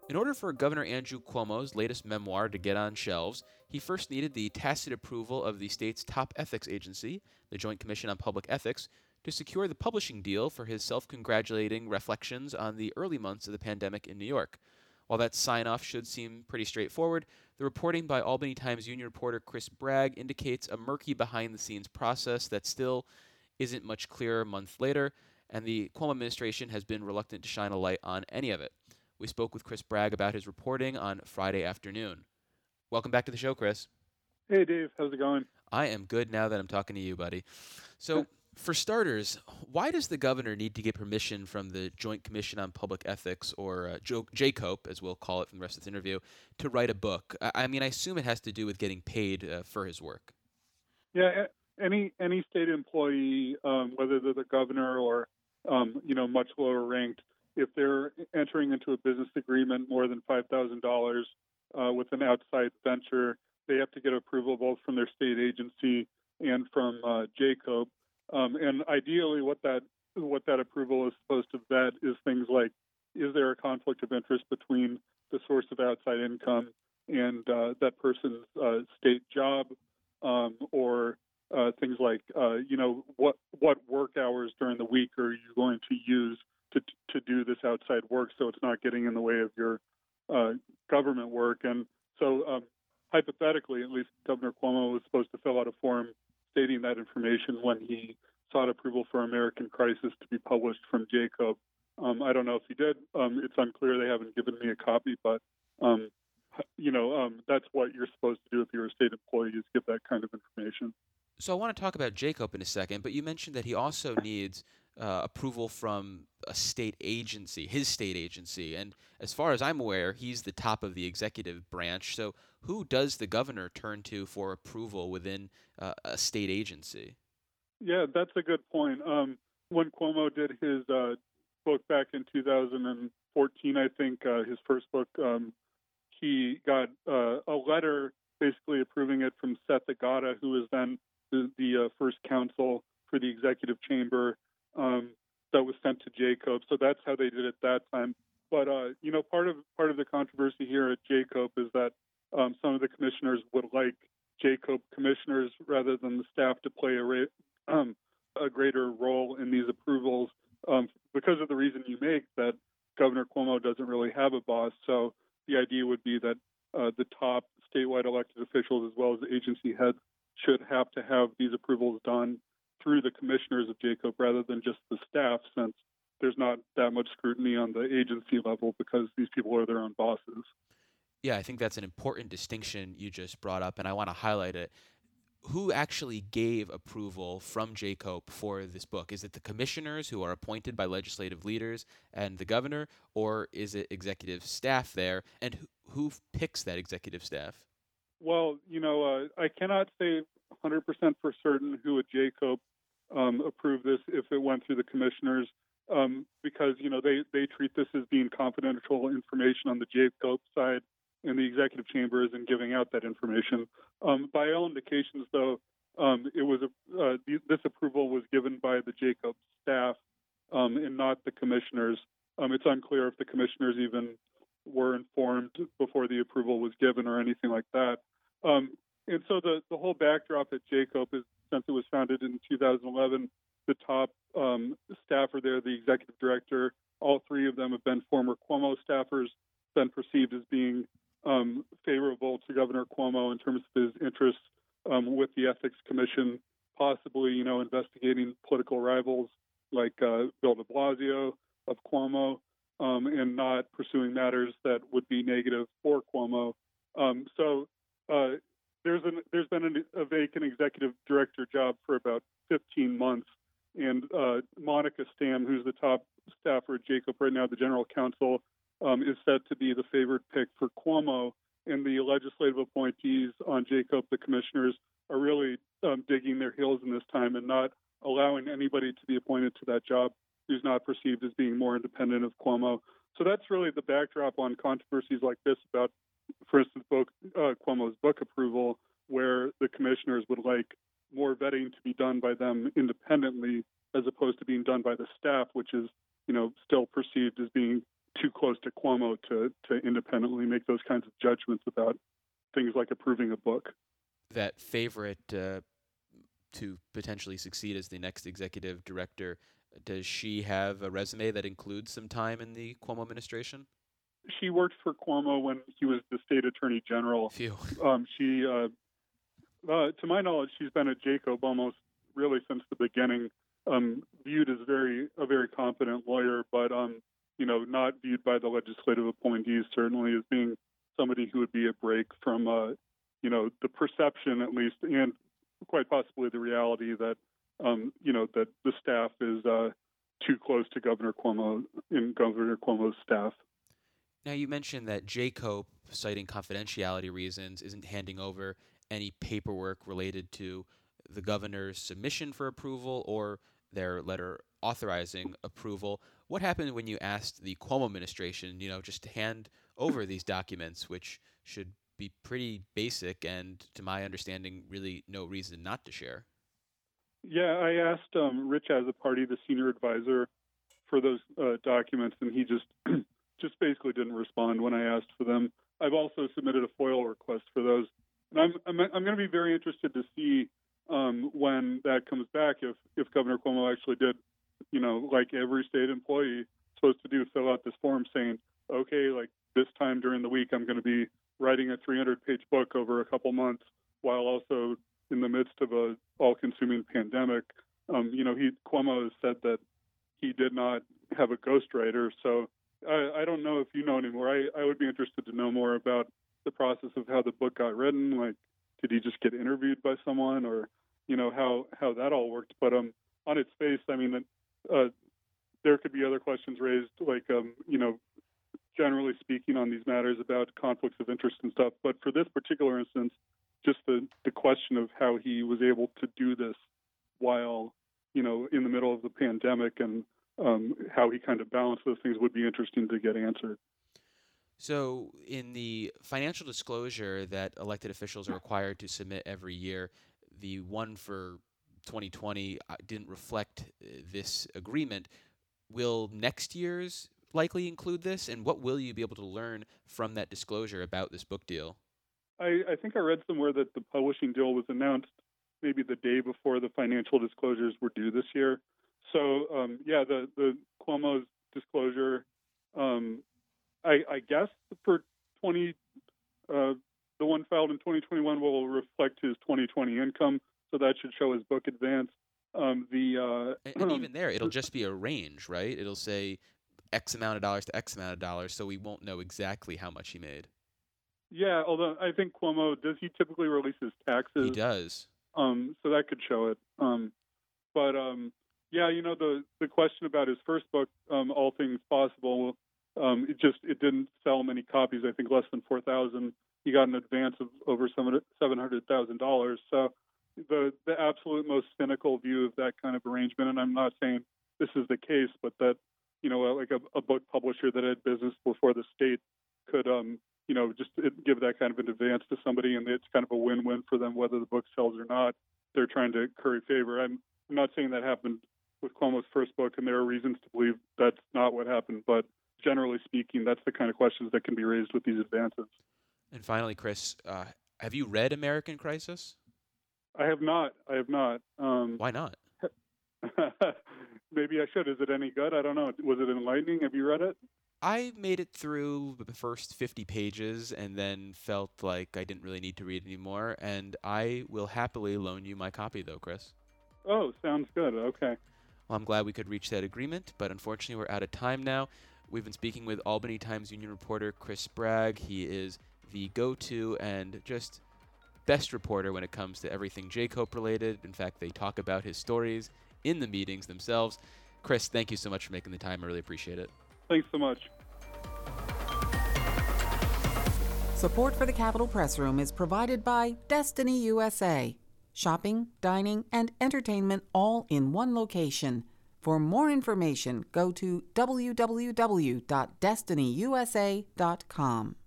In order for Governor Andrew Cuomo's latest memoir to get on shelves, he first needed the tacit approval of the state's top ethics agency, the Joint Commission on Public Ethics, to secure the publishing deal for his self congratulating reflections on the early months of the pandemic in New York. While that sign off should seem pretty straightforward, the reporting by Albany Times Union reporter Chris Bragg indicates a murky behind the scenes process that still isn't much clearer a month later, and the Cuomo administration has been reluctant to shine a light on any of it. We spoke with Chris Bragg about his reporting on Friday afternoon. Welcome back to the show, Chris. Hey, Dave. How's it going? I am good now that I'm talking to you, buddy. So, for starters, why does the governor need to get permission from the Joint Commission on Public Ethics, or JCOPE, as we'll call it from the rest of this interview, to write a book? I mean, I assume it has to do with getting paid for his work. Yeah, any state employee, whether they're the governor or much lower ranked, if they're entering into a business agreement more than $5,000 with an outside venture, they have to get approval both from their state agency and from JCOPE. And ideally, what that approval is supposed to vet is things like, is there a conflict of interest between the source of outside income and that person's state job, or things like what work hours during the week are you going to use to do this outside work, so it's not getting in the way of your government work. And so hypothetically, at least Governor Cuomo was supposed to fill out a form stating that information when he sought approval for American Crisis to be published from JCOPE. I don't know if he did. It's unclear. They haven't given me a copy, but that's what you're supposed to do if you're a state employee, is give that kind of information. So I want to talk about JCOPE in a second, but you mentioned that he also needs approval from a state agency, his state agency. And as far as I'm aware, he's the top of the executive branch. So who does the governor turn to for approval within a state agency? Yeah, that's a good point. When Cuomo did his book back in 2014, I think, his first book, he got a letter basically approving it from Seth Agata, who was then the first counsel for the executive chamber, that was sent to JCOPE. So that's how they did it that time. But part of the controversy here at JCOPE is that some of the commissioners would like JCOPE commissioners rather than the staff to play a greater role in these approvals, because of the reason you make, that Governor Cuomo doesn't really have a boss. So the idea would be that the top statewide elected officials, as well as the agency heads, should have to have these approvals done through the commissioners of JCOPE rather than just the staff, since there's not that much scrutiny on the agency level because these people are their own bosses. Yeah, I think that's an important distinction you just brought up, and I want to highlight it. Who actually gave approval from JCOPE for this book? Is it the commissioners who are appointed by legislative leaders and the governor, or is it executive staff there? And who picks that executive staff? Well, I cannot say 100% for certain who at JCOPE approved this if it went through the commissioners, because they treat this as being confidential information on the JCOPE side, and the executive chamber isn't giving out that information. By all indications, though, this approval was given by the JCOPE staff and not the commissioners. It's unclear if the commissioners even were informed before the approval was given or anything like that. And so the whole backdrop at JCOPE is, since it was founded in 2011, the top staffer there, the executive director, all three of them have been former Cuomo staffers, been perceived as being favorable to Governor Cuomo in terms of his interests with the Ethics Commission, possibly, investigating political rivals like Bill de Blasio of Cuomo, and not pursuing matters that would be negative for Cuomo. There's been a vacant executive director job for about 15 months, and Monica Stam, who's the top staffer at JCOPE right now, the general counsel, is said to be the favored pick for Cuomo. And the legislative appointees on JCOPE, the commissioners, are really digging their heels in this time and not allowing anybody to be appointed to that job who's not perceived as being more independent of Cuomo. So that's really the backdrop on controversies like this about, for instance, Cuomo's book approval, where the commissioners would like more vetting to be done by them independently as opposed to being done by the staff, which is, still perceived as being too close to Cuomo to independently make those kinds of judgments about things like approving a book. That favorite to potentially succeed as the next executive director, does she have a resume that includes some time in the Cuomo administration? She worked for Cuomo when he was the state attorney general. Phew. She, to my knowledge, she's been at Jacob almost really since the beginning. Viewed as a very competent lawyer, but not viewed by the legislative appointees certainly as being somebody who would be a break from the perception, at least, and quite possibly the reality that that the staff is too close to Governor Cuomo and Governor Cuomo's staff. Now, you mentioned that J. Cope, citing confidentiality reasons, isn't handing over any paperwork related to the governor's submission for approval or their letter authorizing approval. What happened when you asked the Cuomo administration, just to hand over these documents, which should be pretty basic and, to my understanding, really no reason not to share? Yeah, I asked Rich Azzopardi, the senior advisor, for those documents, and he just basically didn't respond when I asked for them. I've also submitted a FOIL request for those, and I'm going to be very interested to see when that comes back, if Governor Cuomo actually did, like every state employee supposed to do, fill out this form saying, okay, like this time during the week, I'm going to be writing a 300-page book over a couple months while also in the midst of a all-consuming pandemic. Cuomo has said that he did not have a ghostwriter, so I don't know if you know anymore. I would be interested to know more about the process of how the book got written. Like, did he just get interviewed by someone, or how that all worked? But on its face, I mean, there could be other questions raised, like generally speaking on these matters about conflicts of interest and stuff. But for this particular instance, just the question of how he was able to do this while in the middle of the pandemic, and how he kind of balanced those things would be interesting to get answered. So in the financial disclosure that elected officials are required to submit every year, the one for 2020 didn't reflect this agreement. Will next year's likely include this? And what will you be able to learn from that disclosure about this book deal? I think I read somewhere that the publishing deal was announced maybe the day before the financial disclosures were due this year. So, the Cuomo's disclosure, I guess for the one filed in 2021 will reflect his 2020 income, so that should show his book advance. And even there, it'll just be a range, right? It'll say X amount of dollars to X amount of dollars, so we won't know exactly how much he made. Yeah, although I think Cuomo, does he typically release his taxes? He does. So that could show it. The question about his first book, All Things Possible, it didn't sell many copies. I think less than 4,000. He got an advance of over $700,000. So the absolute most cynical view of that kind of arrangement, and I'm not saying this is the case, but that like a book publisher that had business before the state could just give that kind of an advance to somebody, and it's kind of a win-win for them whether the book sells or not. They're trying to curry favor. I'm not saying that happened with Cuomo's first book, and there are reasons to believe that's not what happened, but generally speaking, that's the kind of questions that can be raised with these advances. And finally, Chris, have you read American Crisis? I have not. Why not? Maybe I should. Is it any good? I don't know. Was it enlightening? Have you read it? I made it through the first 50 pages and then felt like I didn't really need to read anymore, and I will happily loan you my copy, though, Chris. Oh, sounds good. Okay. Well, I'm glad we could reach that agreement, but unfortunately we're out of time now. We've been speaking with Albany Times Union reporter Chris Bragg. He is the go-to and just best reporter when it comes to everything J. Cope related. In fact, they talk about his stories in the meetings themselves. Chris, thank you so much for making the time. I really appreciate it. Thanks so much. Support for the Capitol Press Room is provided by Destiny USA. Shopping, dining, and entertainment all in one location. For more information, go to www.destinyusa.com.